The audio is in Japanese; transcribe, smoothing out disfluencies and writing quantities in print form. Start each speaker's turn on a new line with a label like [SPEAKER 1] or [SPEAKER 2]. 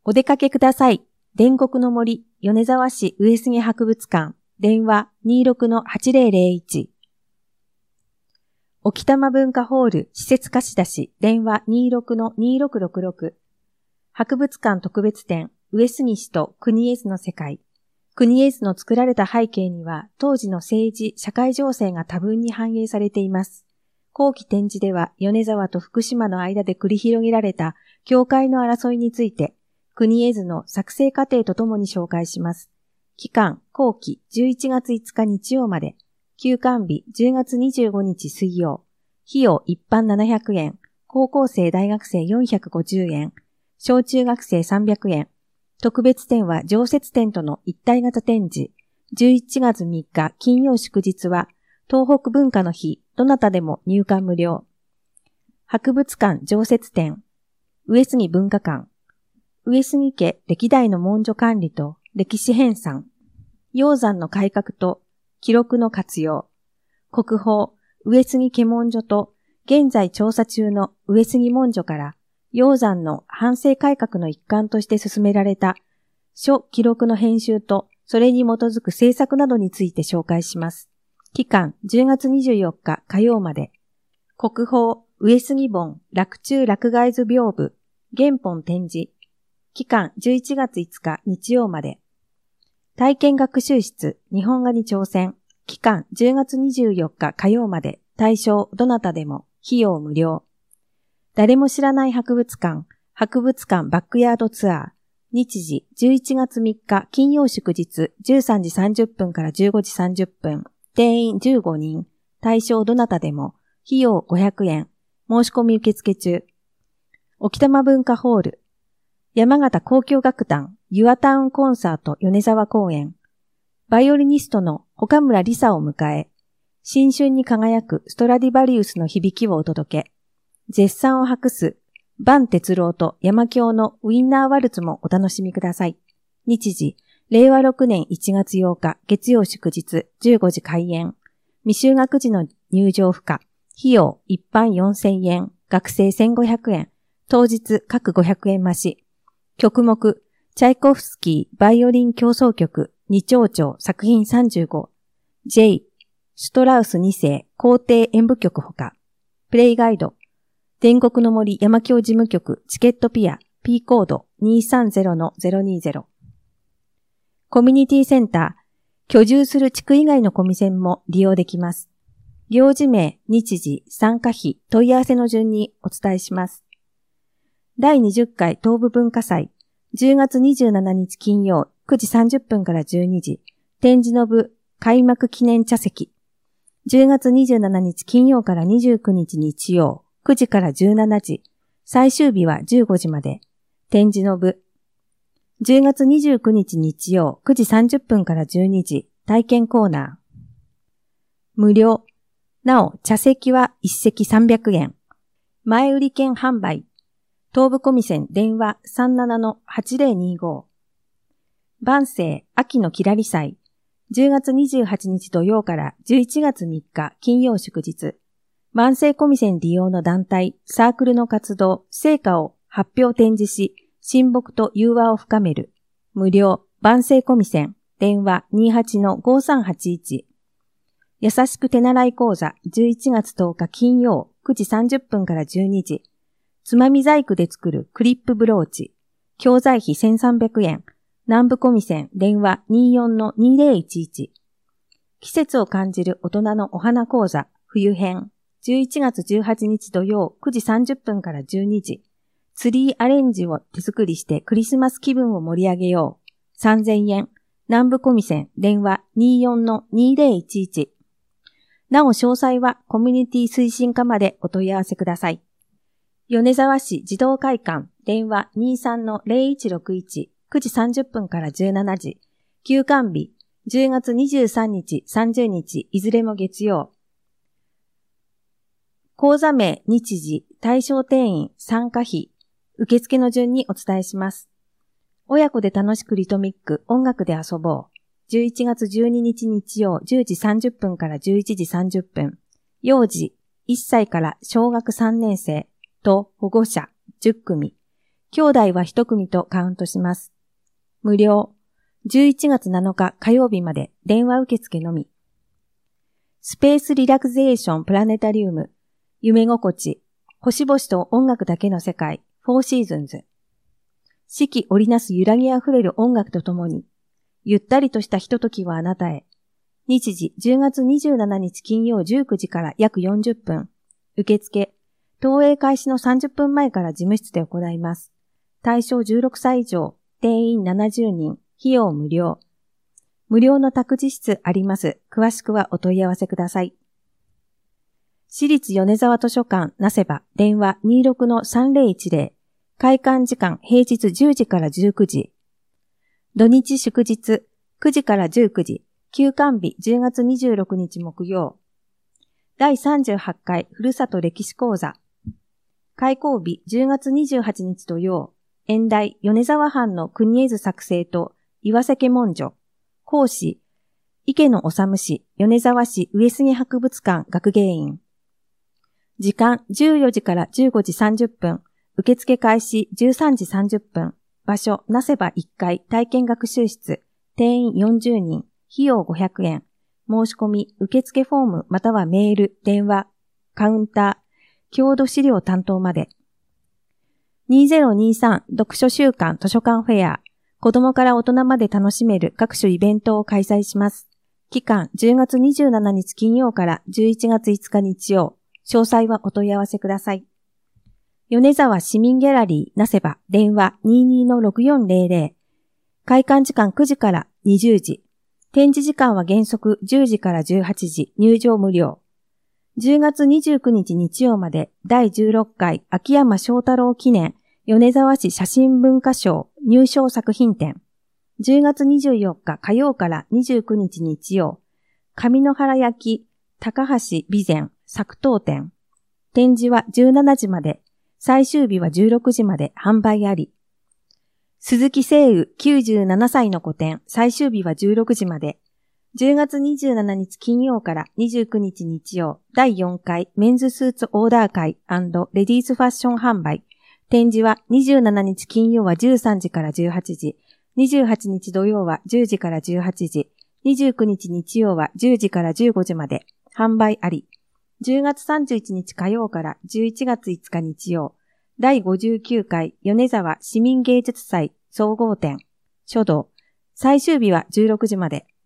[SPEAKER 1] お出かけください。伝国の森、米沢市上杉博物館。電話 26-8001。沖玉文化ホール施設貸し出し。電話 26-2666。博物館特別展、上杉氏と国絵図の世界。国絵図の作られた背景には、当時の政治、社会情勢が多分に反映されています。後期展示では、米沢と福島の間で繰り広げられた境界の争いについて、国絵図の作成過程とともに紹介します。期間、後期11月5日日曜まで。休館日10月25日水曜。費用一般700円。高校生大学生450円。小中学生300円。特別展は常設展との一体型展示。11月3日金曜祝日は東北文化の日。どなたでも入館無料。博物館常設展。上杉文化館。上杉家歴代の文書管理と歴史編纂。鷹山の改革と記録の活用。国宝、上杉家文書と現在調査中の上杉文書から鷹山の反省改革の一環として進められた書記録の編集とそれに基づく政策などについて紹介します。期間10月24日火曜まで。国宝、上杉本洛中洛外図屏風原本展示。期間11月5日日曜まで。体験学習室日本画に挑戦。期間10月24日火曜まで。対象どなたでも。費用無料。誰も知らない博物館バックヤードツアー。日時11月3日金曜祝日13時30分から15時30分。定員15人。対象どなたでも。費用500円。申し込み受付中。沖玉文化ホール。山形交響楽団ユアタウンコンサート米沢公演。バイオリニストの岡村理沙を迎え、新春に輝くストラディバリウスの響きをお届け。絶賛を博す伴哲郎と山京のウィンナーワルツもお楽しみください。日時、令和6年1月8日月曜祝日15時開演。未就学時の入場不可。費用一般4000円、学生1500円。当日各500円増し。曲目、チャイコフスキーバイオリン協奏曲二丁調作品35。J、シュトラウス2世皇帝演舞曲ほか。プレイガイド。伝国の森山京事務局チケットピア P コード 230-020。コミュニティセンター。居住する地区以外のコミセンも利用できます。行事名、日時、参加費、問い合わせの順にお伝えします。第20回東部文化祭、10月27日金曜9時30分から12時、展示の部開幕記念茶席。10月27日金曜から29日日曜9時から17時、最終日は15時まで、展示の部。10月29日日曜9時30分から12時、体験コーナー。無料。なお、茶席は1席300円。前売り券販売。東部コミセン電話 37-8025。万世秋のきらり祭。10月28日土曜から11月3日金曜祝日。万世コミセン利用の団体、サークルの活動、成果を発表展示し、親睦と融和を深める。無料。万世コミセン電話 28-5381。優しく手習い講座11月10日金曜9時30分から12時。つまみ細工で作るクリップブローチ。教材費1300円。南部コミセン電話 24-2011。季節を感じる大人のお花講座冬編。11月18日土曜9時30分から12時。ツリーアレンジを手作りしてクリスマス気分を盛り上げよう。3000円。南部コミセン電話 24-2011。なお詳細はコミュニティ推進課までお問い合わせください。米沢市児童会館電話 23-0161 9時30分から17時。休館日10月23日30日いずれも月曜。講座名日時対象定員参加費受付の順にお伝えします。親子で楽しくリトミック音楽で遊ぼう。11月12日日曜10時30分から11時30分。幼児1歳から小学3年生と保護者10組。 兄弟は1組とカウントします。無料。11月7日火曜日まで電話受付のみ。スペースリラクゼーションプラネタリウム。夢心地。星々と音楽だけの世界。フォーシーズンズ。四季織りなす揺らぎあふれる音楽とともに、ゆったりとしたひとときはあなたへ。日時10月27日金曜19時から約40分。受付。投影開始の30分前から事務室で行います。対象16歳以上。定員70人。費用無料。無料の託児室あります。詳しくはお問い合わせください。私立米沢図書館なせば電話26-3010。開館時間平日10時から19時。土日祝日9時から19時。休館日10月26日木曜。第38回ふるさと歴史講座。開講日10月28日土曜。演題米沢藩の国絵図作成と岩瀬家文書。講師池野治氏米沢市上杉博物館学芸員。時間14時から15時30分。受付開始13時30分。場所なせば1階体験学習室。定員40人。費用500円。申し込み受付フォームまたはメール、電話、カウンター、郷土資料担当まで。2023読書週間図書館フェア。子供から大人まで楽しめる各種イベントを開催します。期間10月27日金曜から11月5日日曜。詳細はお問い合わせください。米沢市民ギャラリーなせば電話22-6400。開館時間9時から20時。展示時間は原則10時から18時。入場無料。10月29日日曜まで第16回秋山翔太郎記念米沢市写真文化賞入賞作品展。10月24日火曜から29日日曜。上野原焼高橋備前作陶展。展示は17時まで。最終日は16時まで販売あり。鈴木誠宇97歳の個展。最終日は16時まで。10月27日金曜から29日日曜。第4回メンズスーツオーダー会&レディースファッション販売。展示は27日金曜は13時から18時。28日土曜は10時から18時。29日日曜は10時から15時まで。販売あり。10月31日火曜から11月5日日曜。第59回米沢市民芸術祭総合展。書道。最終日は16時まで。